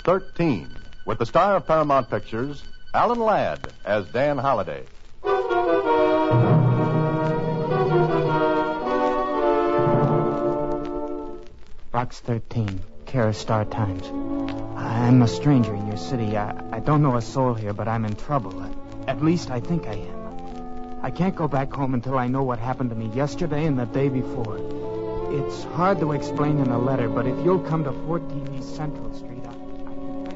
13, with the star of Paramount Pictures, Alan Ladd, as Dan Holliday. Box 13, care of Star Times. I'm a stranger in your city. I don't know a soul here, but I'm in trouble. At least I think I am. I can't go back home until I know what happened to me yesterday and the day before. It's hard to explain in a letter, but if you'll come to 14 East Central Street, I can try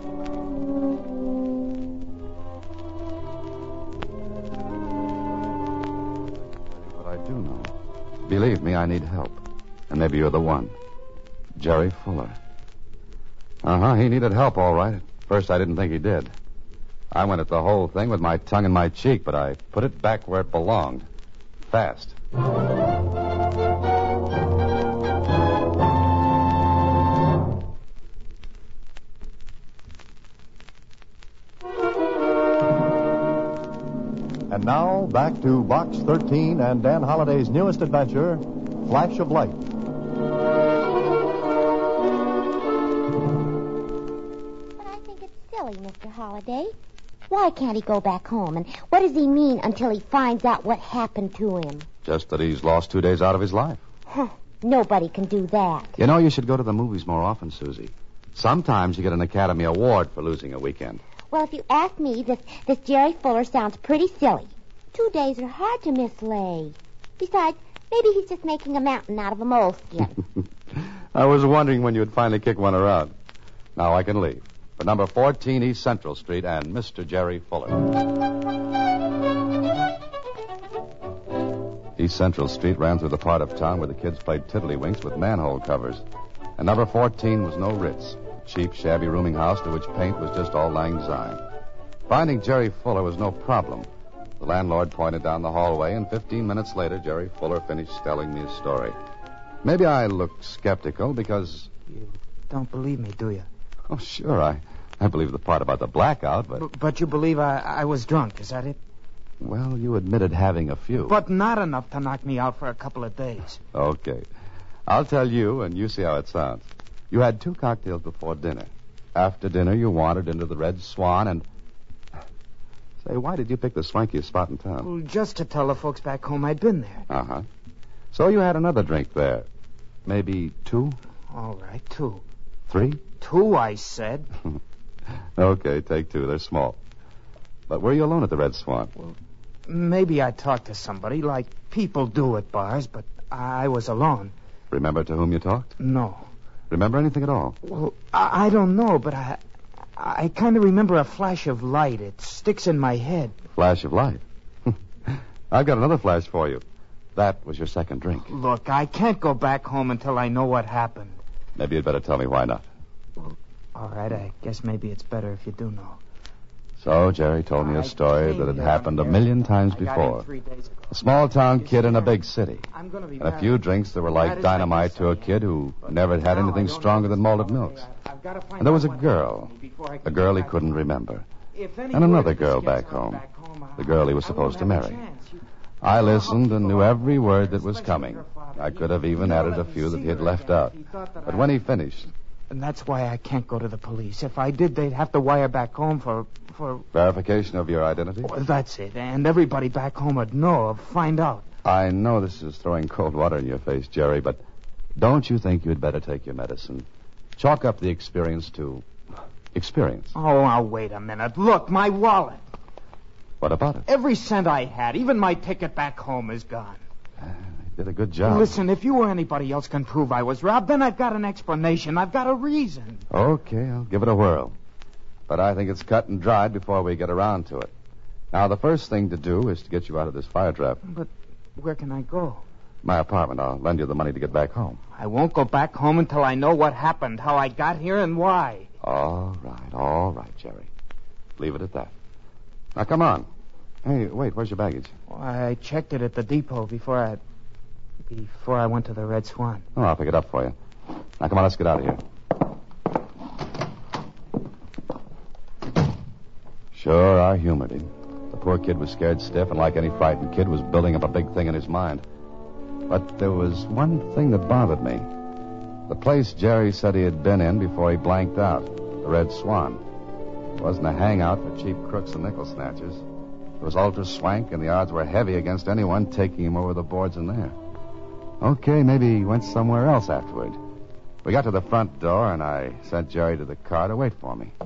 to... What I do know. Believe me, I need help. And maybe you're the one. Jerry Fuller. He needed help, all right. At first, I didn't think he did. I went at the whole thing with my tongue in my cheek, but I put it back where it belonged. Fast. And now, back to Box 13 and Dan Holliday's newest adventure, Flash of Light. Mr. Holliday. Why can't he go back home? And what does he mean until he finds out what happened to him? Just that he's lost 2 days out of his life. Nobody can do that. You know, you should go to the movies more often, Susie. Sometimes you get an Academy Award for losing a weekend. Well, if you ask me, this Jerry Fuller sounds pretty silly. 2 days are hard to mislay. Besides, maybe he's just making a mountain out of a moleskin. I was wondering when you'd finally kick one around. Now I can leave. For number 14 East Central Street and Mr. Jerry Fuller. East Central Street ran through the part of town where the kids played tiddlywinks with manhole covers. And number 14 was no Ritz, a cheap, shabby rooming house to which paint was just all lang syne. Finding Jerry Fuller was no problem. The landlord pointed down the hallway, and 15 minutes later, Jerry Fuller finished telling me his story. Maybe I looked skeptical because... You don't believe me, do you? Oh, sure, I believe the part about the blackout, but... But you believe I was drunk, is that it? Well, you admitted having a few. But not enough to knock me out for a couple of days. Okay. I'll tell you, and you see how it sounds. You had 2 cocktails before dinner. After dinner, you wandered into the Red Swan and... Say, why did you pick the swankiest spot in town? Well, just to tell the folks back home I'd been there. Uh-huh. So you had another drink there. Maybe 2? All right, 2. 3? 2, I said. Okay, take 2. They're small. But were you alone at the Red Swan? Well, maybe I talked to somebody, like people do at bars, but I was alone. Remember to whom you talked? No. Remember anything at all? Well, I don't know, but I kind of remember a flash of light. It sticks in my head. Flash of light? I've got another flash for you. That was your second drink. Look, I can't go back home until I know what happened. Maybe you'd better tell me why not. Well, all right, I guess maybe it's better if you do know. So Jerry told me a story that had happened a million times before. A small-town kid in a big city. And a few drinks that were like dynamite to a kid who never had anything stronger than malted milks. And there was a girl he couldn't remember. And another girl back home, the girl he was supposed to marry. I listened and knew every word that was coming. I could have even added a few that he had left out. But when he finished... And that's why I can't go to the police. If I did, they'd have to wire back home for... Verification of your identity? Well, that's it. And everybody back home would know, find out. I know this is throwing cold water in your face, Jerry, but don't you think you'd better take your medicine? Chalk up the experience to... experience. Oh, now, wait a minute. Look, my wallet. What about it? Every cent I had, even my ticket back home, is gone. Did a good job. Listen, if you or anybody else can prove I was robbed, then I've got an explanation. I've got a reason. Okay, I'll give it a whirl. But I think it's cut and dried before we get around to it. Now, the first thing to do is to get you out of this fire trap. But where can I go? My apartment. I'll lend you the money to get back home. I won't go back home until I know what happened, how I got here, and why. All right, Jerry. Leave it at that. Now, come on. Hey, wait, where's your baggage? Well, I checked it at the depot before I went to the Red Swan. Oh, I'll pick it up for you. Now, come on, let's get out of here. Sure, I humored him. The poor kid was scared stiff, and like any frightened kid, was building up a big thing in his mind. But there was one thing that bothered me. The place Jerry said he had been in before he blanked out. the Red Swan. It wasn't a hangout for cheap crooks and nickel snatchers. It was ultra swank, and the odds were heavy against anyone taking him over the boards in there. Okay, maybe he went somewhere else afterward. We got to the front door, and I sent Jerry to the car to wait for me.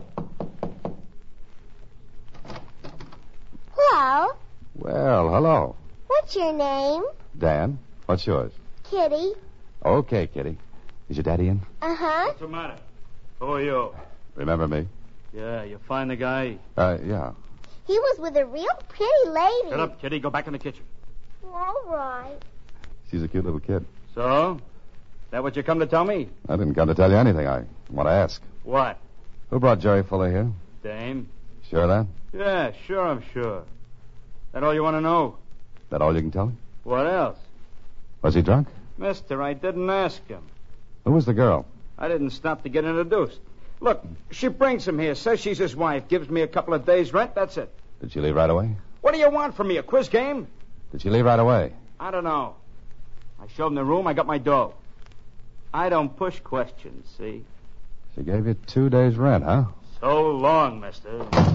Hello. Well, hello. What's your name? Dan. What's yours? Kitty. Okay, Kitty. Is your daddy in? Uh-huh. What's the matter? Who are you? Remember me? Yeah, you find the guy? Yeah. He was with a real pretty lady. Shut up, Kitty. Go back in the kitchen. All right. She's a cute little kid. So? That what you come to tell me? I didn't come to tell you anything. I want to ask. What? Who brought Jerry Fuller here? Dame? Sure of that? Yeah, sure, I'm sure. That all you want to know? That all you can tell me? What else? Was he drunk? Mister, I didn't ask him. Who was the girl? I didn't stop to get introduced. Look, she brings him here, says she's his wife, gives me a couple of days' rent, that's it. Did she leave right away? What do you want from me, a quiz game? Did she leave right away? I don't know. I showed him the room, I got my dough. I don't push questions, see? She gave you 2 days' rent, huh? So long, mister.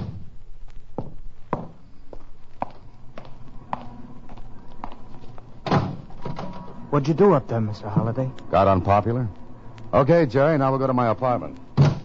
What'd you do up there, Mr. Holliday? Got unpopular? Okay, Jerry, now we'll go to my apartment.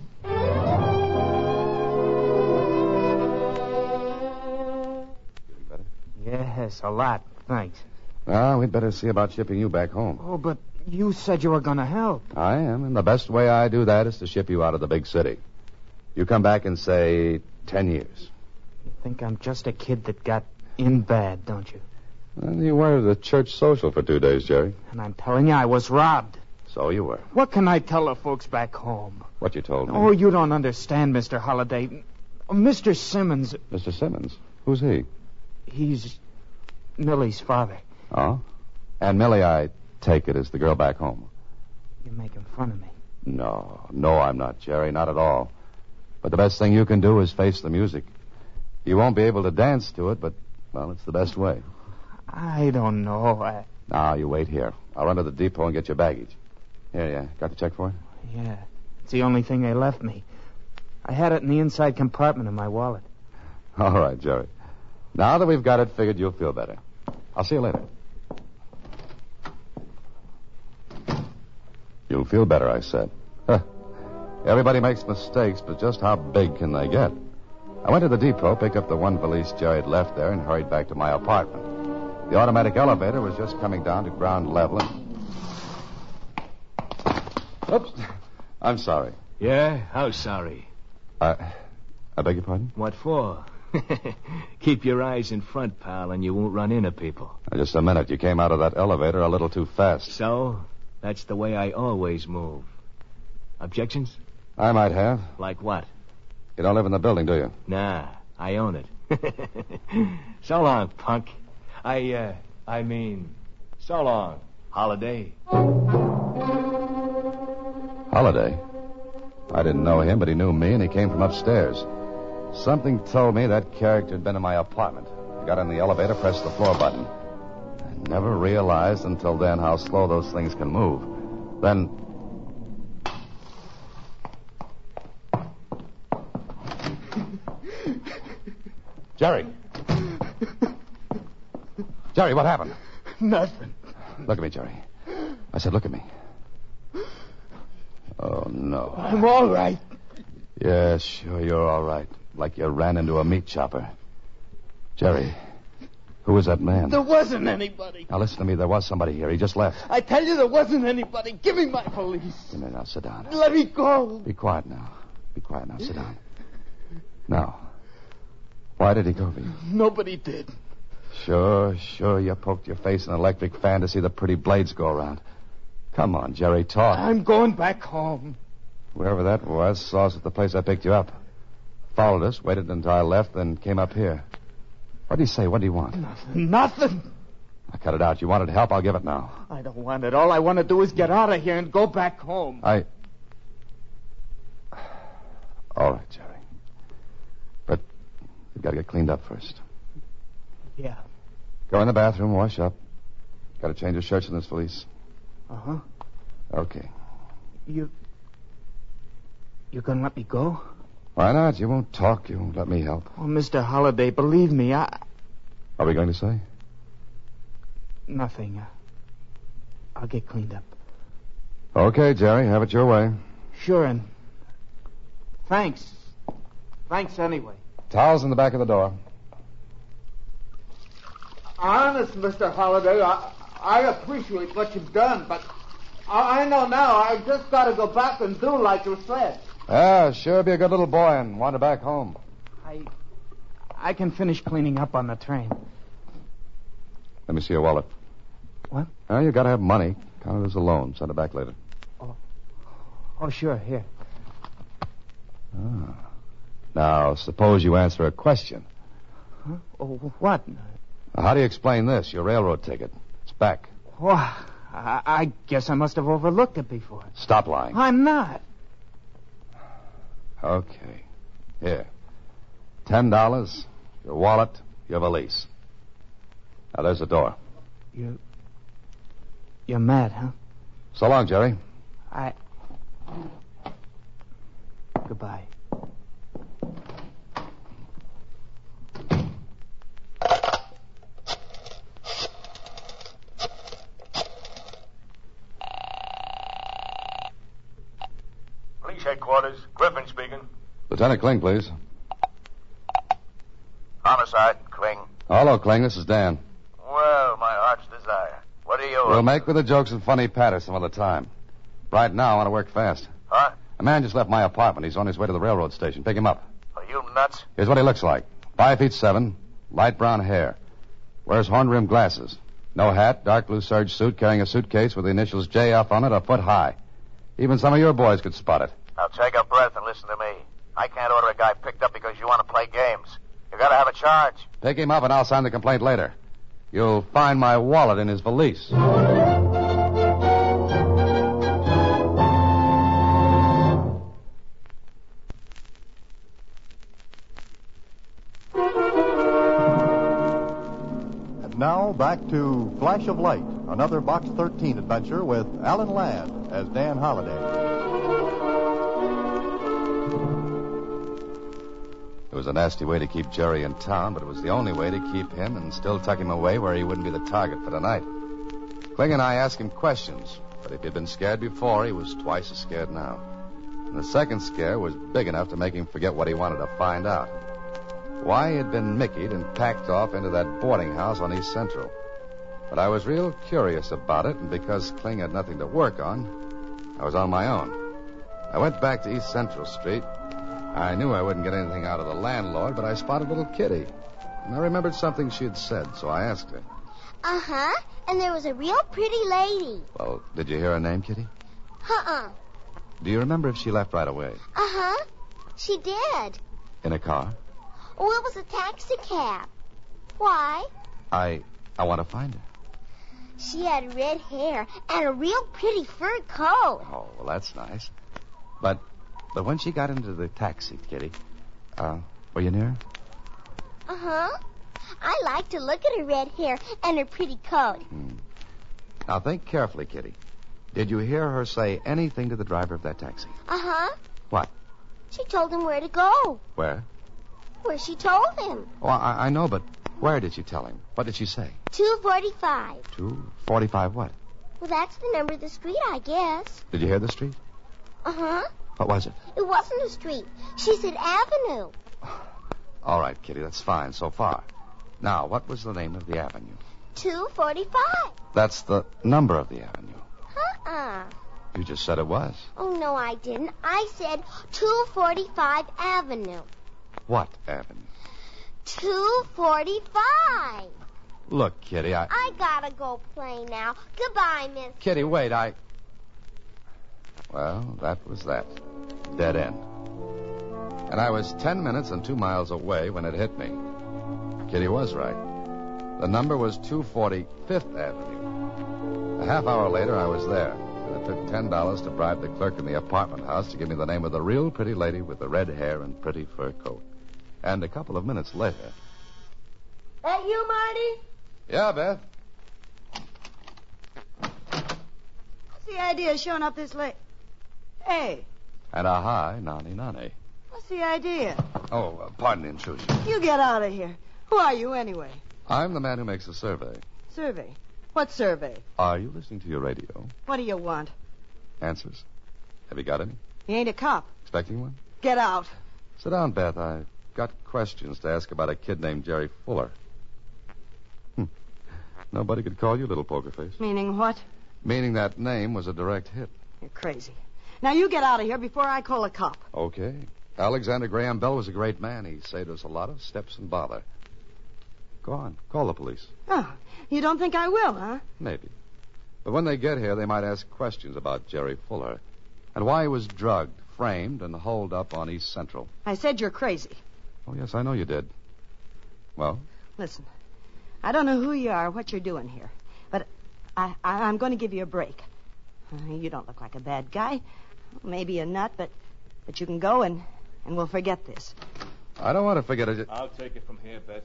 Feeling better? Yes, a lot. Thanks. Well, we'd better see about shipping you back home. Oh, but you said you were going to help. I am, and the best way I do that is to ship you out of the big city. You come back in, say, 10 years. You think I'm just a kid that got in bad, don't you? Well, you were at a church social for 2 days, Jerry. And I'm telling you, I was robbed. So you were. What can I tell the folks back home? What you told me. Oh, you don't understand, Mr. Holliday. Mr. Simmons, Mr. Simmons? Who's he? he's Millie's father. Oh? And Millie, I take it, is the girl back home. You're making fun of me. No, I'm not, Jerry, not at all. But the best thing you can do is face the music. You won't be able to dance to it, but, well, it's the best way. I don't know. Now, you wait here. I'll run to the depot and get your baggage. Here. Got the check for it? Yeah, it's the only thing they left me. I had it in the inside compartment of my wallet. All right, Jerry. Now that we've got it figured, you'll feel better. I'll see you later. You'll feel better, I said. Everybody makes mistakes, but just how big can they get? I went to the depot, picked up the one valise Jerry had left there, and hurried back to my apartment. The automatic elevator was just coming down to ground level and... Oops. I'm sorry. Yeah? How sorry? I beg your pardon? What for? Keep your eyes in front, pal, and you won't run into people. Just a minute. You came out of that elevator a little too fast. So? That's the way I always move. Objections? I might have. Like what? You don't live in the building, do you? Nah, I own it. So long, punk. I mean, so long, Holiday. Holiday? I didn't know him, but he knew me, and he came from upstairs. Something told me that character had been in my apartment. I got in the elevator, pressed the floor button. I never realized until then how slow those things can move. Then... Jerry! Jerry, what happened? Nothing. Look at me, Jerry. I said, look at me. Oh, no. I'm all right. Yeah, sure, you're all right. Like you ran into a meat chopper. Jerry, who was that man? There wasn't anybody. Now, listen to me. There was somebody here. He just left. I tell you, there wasn't anybody. Give me my police. Now, sit down. Let me go. Be quiet now. Sit down. Now, why did he go for you? Nobody did. Sure. You poked your face in an electric fan to see the pretty blades go around. Come on, Jerry, talk. I'm going back home. Whoever that was saw us at the place I picked you up. Followed us, waited until I left, then came up here. What did he say? What do you want? Nothing. I cut it out. You wanted help, I'll give it now. I don't want it. All I want to do is get out of here and go back home. All right, Jerry. But you've got to get cleaned up first. Yeah. Go in the bathroom, wash up. Got to change your shirts in this valise. Uh-huh. Okay. You're gonna let me go? Why not? You won't talk. You won't let me help. Oh, Mr. Holliday, believe me, What are we going to say? Nothing. I'll get cleaned up. Okay, Jerry. Have it your way. Sure, and thanks. Thanks anyway. Towels in the back of the door. Honest, Mr. Holliday, I appreciate what you've done, but I know now I just got to go back and do like you said. Yeah, sure be a good little boy and wander back home. I can finish cleaning up on the train. Let me see your wallet. What? Well, you got to have money. Count it as a loan. Send it back later. Oh, sure, here. Ah. Now, suppose you answer a question. Huh? Oh, what? Now, how do you explain this? Your railroad ticket. It's back. Oh, I guess I must have overlooked it before. Stop lying. I'm not. Okay. Here. $10, your wallet, your valise. Now, there's the door. You're mad, huh? So long, Jerry. Goodbye. Police headquarters. Griffin speaking. Lieutenant Kling, please. Homicide, Kling. Hello, Kling. This is Dan. Well, my heart's desire. What are you... We'll make with the jokes and funny patter some other time. Right now, I want to work fast. Huh? A man just left my apartment. He's on his way to the railroad station. Pick him up. Are you nuts? Here's what he looks like. 5'7", light brown hair. Wears horn-rimmed glasses. No hat, dark blue serge suit, carrying a suitcase with the initials JF on it, a foot high. Even some of your boys could spot it. Now take a breath and listen to me. I can't order a guy picked up because you want to play games. You gotta have a charge. Pick him up and I'll sign the complaint later. You'll find my wallet in his valise. And now back to Flash of Light, another Box 13 adventure with Alan Ladd as Dan Holliday. It was a nasty way to keep Jerry in town, but it was the only way to keep him and still tuck him away where he wouldn't be the target for the night. Kling and I asked him questions, but if he'd been scared before, he was twice as scared now. And the second scare was big enough to make him forget what he wanted to find out. Why he had been Mickeyed and packed off into that boarding house on East Central. But I was real curious about it, and because Kling had nothing to work on, I was on my own. I went back to East Central Street. I knew I wouldn't get anything out of the landlord, but I spotted little Kitty. And I remembered something she had said, so I asked her. Uh-huh. And there was a real pretty lady. Well, did you hear her name, Kitty? Uh-uh. Do you remember if she left right away? Uh-huh. She did. In a car? Oh, it was a taxi cab. Why? I want to find her. She had red hair and a real pretty fur coat. Oh, well, that's nice. But when she got into the taxi, Kitty, were you near her? Uh-huh. I like to look at her red hair and her pretty coat. Now, think carefully, Kitty. Did you hear her say anything to the driver of that taxi? Uh-huh. What? She told him where to go. Where? Where she told him. Oh, I know, but where did she tell him? What did she say? 245. 245 what? Well, that's the number of the street, I guess. Did you hear the street? Uh-huh. What was it? It wasn't a street. She said avenue. All right, Kitty, that's fine so far. Now, what was the name of the avenue? 245. That's the number of the avenue. Uh-uh. You just said it was. Oh, no, I didn't. I said 245 Avenue. What avenue? 245. Look, Kitty, I gotta go play now. Goodbye, miss. Kitty, wait, Well, that was that. Dead end. And I was 10 minutes and 2 miles away when it hit me. Kitty was right. The number was 245th Avenue. A half hour later, I was there. And it took $10 to bribe the clerk in the apartment house to give me the name of the real pretty lady with the red hair and pretty fur coat. And a couple of minutes later... That you, Marty? Yeah, Beth? What's the idea of showing up this late? Hey. And a hi, nani. What's the idea? Oh, pardon the intrusion. You get out of here. Who are you, anyway? I'm the man who makes the survey. Survey? What survey? Are you listening to your radio? What do you want? Answers. Have you got any? You ain't a cop. Expecting one? Get out. Sit down, Beth. I've got questions to ask about a kid named Jerry Fuller. Nobody could call you Little Poker Face. Meaning what? Meaning that name was a direct hit. You're crazy. Now you get out of here before I call a cop. Okay. Alexander Graham Bell was a great man. He saved us a lot of steps and bother. Go on. Call the police. Oh, you don't think I will, huh? Maybe. But when they get here, they might ask questions about Jerry Fuller and why he was drugged, framed, and holed up on East Central. I said you're crazy. Oh, yes, I know you did. Well? Listen, I don't know who you are or what you're doing here, but I'm going to give you a break. You don't look like a bad guy. Maybe a nut, but you can go and we'll forget this. I don't want to forget it. I'll take it from here, Beth.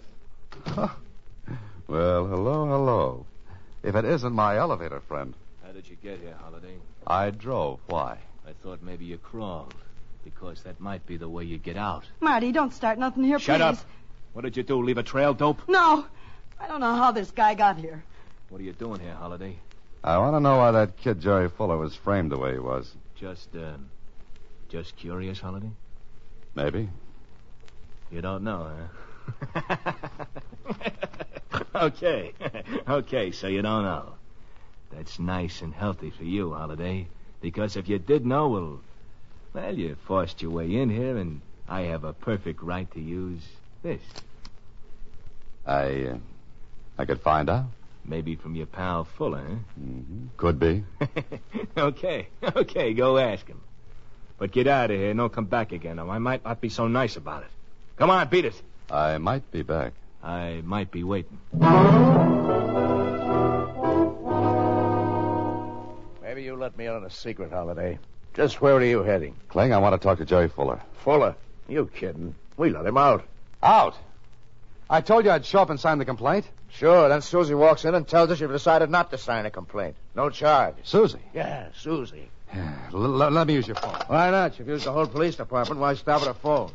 Well, hello. If it isn't my elevator friend. How did you get here, Holiday? I drove. Why? I thought maybe you crawled, because that might be the way you get out. Marty, don't start nothing here, Shut please. up. What did you do, leave a trail, dope? No. I don't know how this guy got here. What are you doing here, Holiday? I want to know why that kid Jerry Fuller was framed the way he was. Just curious, Holiday? Maybe. You don't know, huh? Okay, so you don't know. That's nice and healthy for you, Holiday. Because if you did know, well, you forced your way in here, and I have a perfect right to use this. I could find out. Maybe from your pal Fuller, huh? Mm-hmm. Could be. Okay, go ask him. But get out of here and don't come back again, or I might not be so nice about it. Come on, beat it. I might be back. I might be waiting. Maybe you let me in on a secret, Holiday. Just where are you heading? Kling, I want to talk to Jerry Fuller. Fuller? You kidding? We let him out. Out? I told you I'd show up and sign the complaint. Sure, then Susie walks in and tells us you've decided not to sign a complaint. No charge. Susie? Yeah, Susie. Let me use your phone. Why not? You've used the whole police department. Why stop at a phone?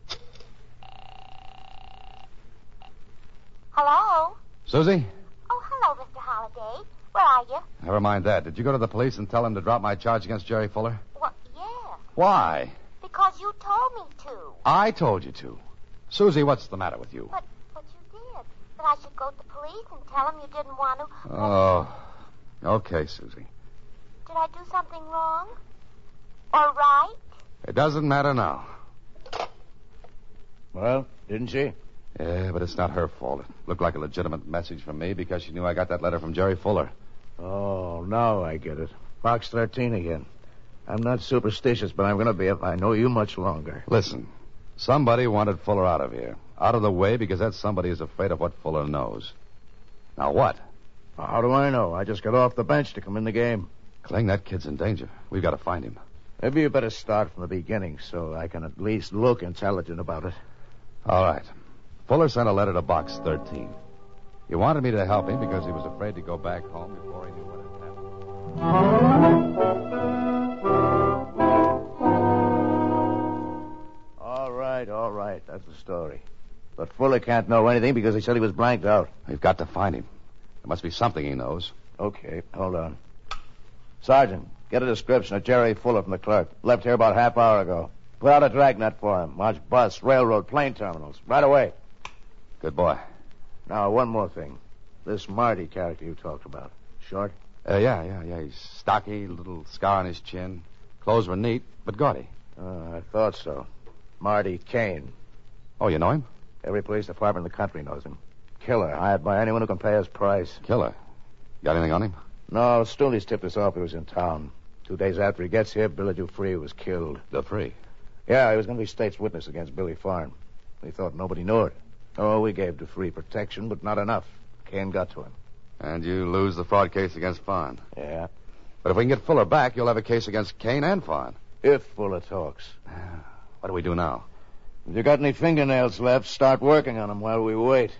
Hello? Susie? Oh, hello, Mr. Holliday. Where are you? Never mind that. Did you go to the police and tell them to drop my charge against Jerry Fuller? Well, yes. Why? Because you told me to. I told you to. Susie, what's the matter with you? But you did. That I should go to the police and tell them you didn't want to. Oh, okay, Susie. Did I do something wrong? Or right? It doesn't matter now. Well, didn't she? Yeah, but it's not her fault. It looked like a legitimate message from me because she knew I got that letter from Jerry Fuller. Oh, now I get it. Box 13 again. I'm not superstitious, but I'm going to be if I know you much longer. Listen, somebody wanted Fuller out of here. Out of the way because that somebody is afraid of what Fuller knows. Now what? How do I know? I just got off the bench to come in the game. Kling, that kid's in danger. We've got to find him. Maybe you better start from the beginning so I can at least look intelligent about it. All right. Fuller sent a letter to Box 13. He wanted me to help him because he was afraid to go back home before he knew what had happened. All right. That's the story. But Fuller can't know anything because he said he was blanked out. We've got to find him. There must be something he knows. Okay, hold on. Sergeant, get a description of Jerry Fuller from the clerk. Left here about half hour ago. Put out a dragnet for him. Watch bus, railroad, plane terminals. Right away. Good boy. Now, one more thing. This Marty character you talked about. Short? Yeah. He's stocky, little scar on his chin. Clothes were neat, but gaudy. I thought so. Marty Kane. Oh, you know him? Every police department in the country knows him. Killer, hired by anyone who can pay his price. Killer? Got anything on him? No, Stooley's tipped us off he was in town. 2 days after he gets here, Billy Dupree was killed. Dupree? Yeah, he was going to be state's witness against Billy Farn. We thought nobody knew it. Oh, we gave Dupree protection, but not enough. Kane got to him. And you lose the fraud case against Farn. Yeah. But if we can get Fuller back, you'll have a case against Kane and Farn. If Fuller talks. What do we do now? If you got any fingernails left, start working on them while we wait.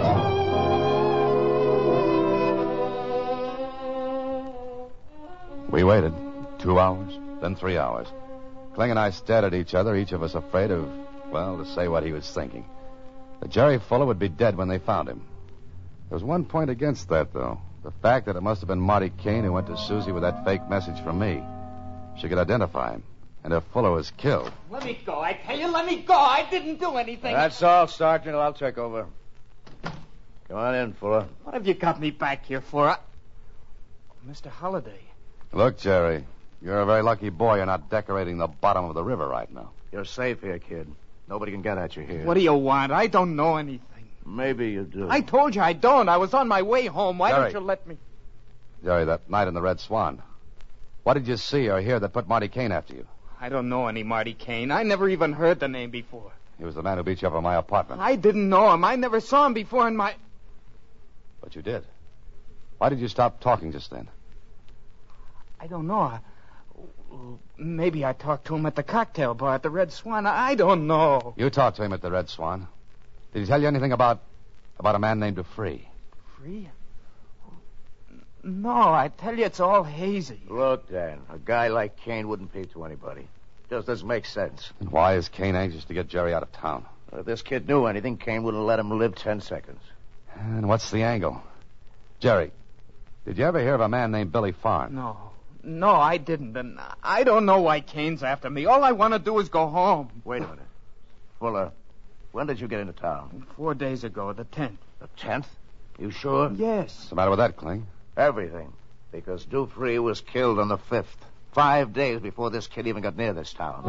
We waited 2 hours, then 3 hours. Kling and I stared at each other, each of us afraid of well, to say what he was thinking. That Jerry Fuller would be dead when they found him. There was one point against that, though. The fact that it must have been Marty Kane who went to Susie with that fake message from me. She could identify him. And if Fuller was killed... Let me go. I tell you, let me go. I didn't do anything. That's all, Sergeant. I'll take over. Come on in, Fuller. What have you got me back here for? Mr. Holliday. Look, Jerry, you're a very lucky boy you're not decorating the bottom of the river right now. You're safe here, kid. Nobody can get at you here. What do you want? I don't know anything. Maybe you do. I told you I don't. I was on my way home. Why Jerry. don't you let me... Jerry, that night in the Red Swan, what did you see or hear that put Marty Kane after you? I don't know any Marty Kane. I never even heard the name before. He was the man who beat you up in my apartment. I didn't know him. I never saw him before in my... But you did. Why did you stop talking just then? I don't know. Maybe I talked to him at the cocktail bar at the Red Swan. I don't know. You talked to him at the Red Swan. Did he tell you anything about a man named Dupree? Free? No, I tell you, it's all hazy. Look, Dan, a guy like Kane wouldn't pay to anybody. Just doesn't make sense. And why is Kane anxious to get Jerry out of town? If this kid knew anything, Kane wouldn't let him live 10 seconds. And what's the angle? Jerry, did you ever hear of a man named Billy Farn? No, I didn't. And I don't know why Kane's after me. All I want to do is go home. Wait a minute. Fuller, when did you get into town? 4 days ago, the 10th. The 10th? You sure? Yes. What's the matter with that, Kling? Everything. Because Dupree was killed on the 5th. 5 days before this kid even got near this town.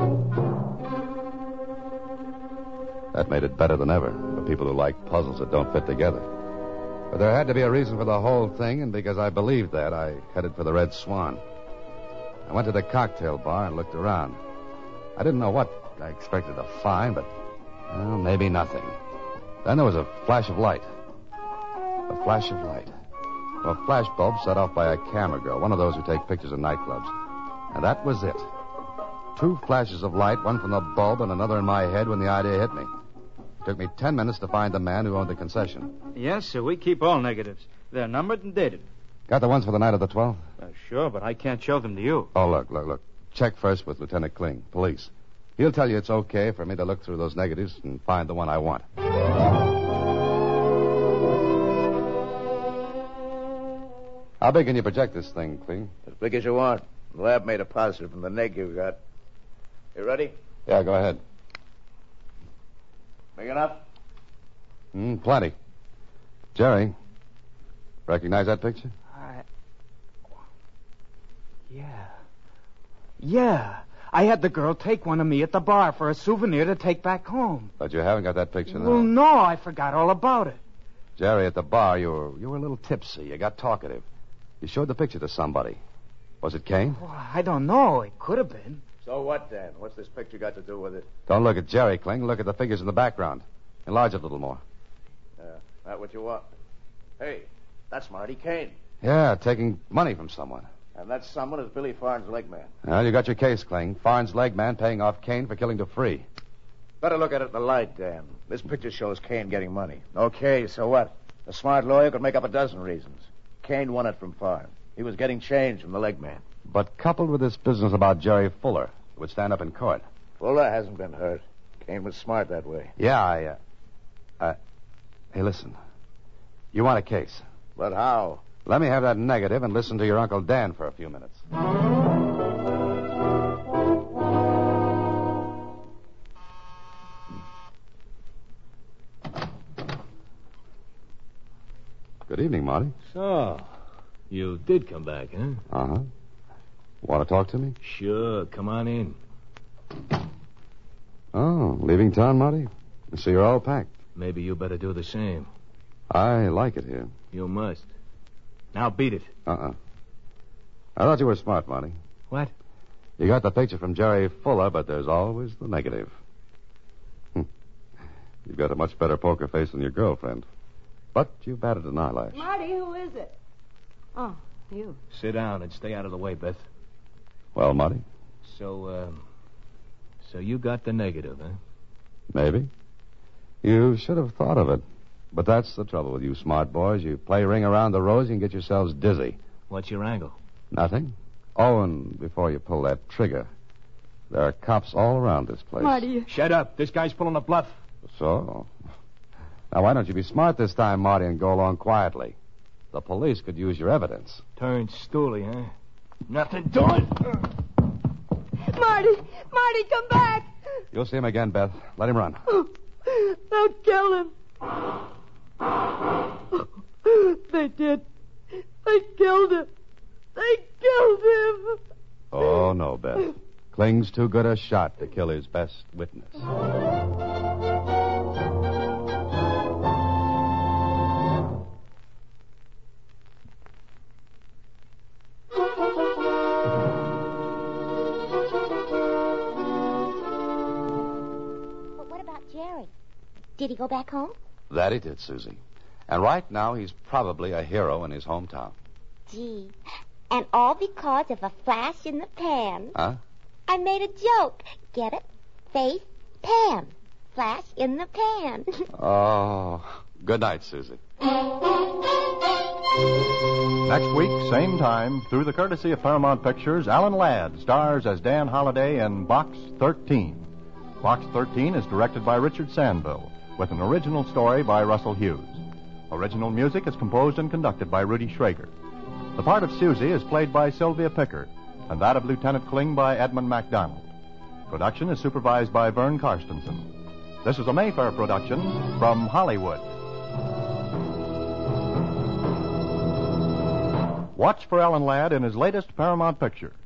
That made it better than ever for people who like puzzles that don't fit together. But there had to be a reason for the whole thing, and because I believed that, I headed for the Red Swan. I went to the cocktail bar and looked around. I didn't know what I expected to find, but, well, maybe nothing. Then there was a flash of light. A flash of light. A flash bulb set off by a camera girl, one of those who take pictures in nightclubs. And that was it. 2 flashes of light, one from the bulb and another in my head when the idea hit me. It took me 10 minutes to find the man who owned the concession. Yes, sir. We keep all negatives. They're numbered and dated. Got the ones for the night of the 12th? Sure, but I can't show them to you. Oh, look. Check first with Lieutenant Kling, police. He'll tell you it's okay for me to look through those negatives and find the one I want. How big can you project this thing, Kling? As big as you want. The lab made a positive from the neg you got. You ready? Yeah, go ahead. Big enough? Plenty. Jerry, recognize that picture? Yeah. I had the girl take one of me at the bar for a souvenir to take back home. But you haven't got that picture now. Well, no, I forgot all about it. Jerry, at the bar, you were a little tipsy. You got talkative. You showed the picture to somebody. Was it Kane? Well, I don't know. It could have been. So what, Dan? What's this picture got to do with it? Don't look at Jerry, Kling. Look at the figures in the background. Enlarge it a little more. That what you want? Hey, that's Marty Kane. Yeah, taking money from someone. And that someone is Billy Farn's leg man. Well, you got your case, Kling. Farn's leg man paying off Kane for killing Dupree. Better look at it in the light, Dan. This picture shows Kane getting money. Okay, so what? A smart lawyer could make up a dozen reasons. Kane won it from Farn. He was getting change from the leg man. But coupled with this business about Jerry Fuller, it would stand up in court. Fuller hasn't been hurt. Kane was smart that way. Yeah, Hey, listen. You want a case. But how? Let me have that negative and listen to your Uncle Dan for a few minutes. Good evening, Marty. So, you did come back, huh? Uh-huh. Want to talk to me? Sure, come on in. Oh, leaving town, Marty? I see you're all packed. Maybe you better do the same. I like it here. You must. Now beat it. I thought you were smart, Marty. What? You got the picture from Jerry Fuller, but there's always the negative. You've got a much better poker face than your girlfriend. But you've batted an eyelash. Marty, who is it? Oh, you. Sit down and stay out of the way, Beth. Well, Marty? So you got the negative, huh? Maybe. You should have thought of it. But that's the trouble with you smart boys. You play ring around the rosy and get yourselves dizzy. What's your angle? Nothing. Oh, and before you pull that trigger, There are cops all around this place. Marty. Shut up. This guy's pulling a bluff. So? Now, why don't you be smart this time, Marty, and go along quietly? The police could use your evidence. Turned stoolie, huh? Nothing doing. Marty, come back. You'll see him again, Beth. Let him run. They'll kill him. They did. They killed him. Oh, no, Beth. Kling's too good a shot to kill his best witness. But what about Jerry? Did he go back home? That he did, Susie. And right now, he's probably a hero in his hometown. Gee, and all because of a flash in the pan. Huh? I made a joke. Get it? Face, pan. Flash in the pan. Oh, good night, Susie. Next week, same time, through the courtesy of Paramount Pictures, Alan Ladd stars as Dan Holliday in Box 13. Box 13 is directed by Richard Sandville, with an original story by Russell Hughes. Original music is composed and conducted by Rudy Schrager. The part of Susie is played by Sylvia Pickard, and that of Lieutenant Kling by Edmund MacDonald. Production is supervised by Vern Karstensen. This is a Mayfair production from Hollywood. Watch for Alan Ladd in his latest Paramount picture.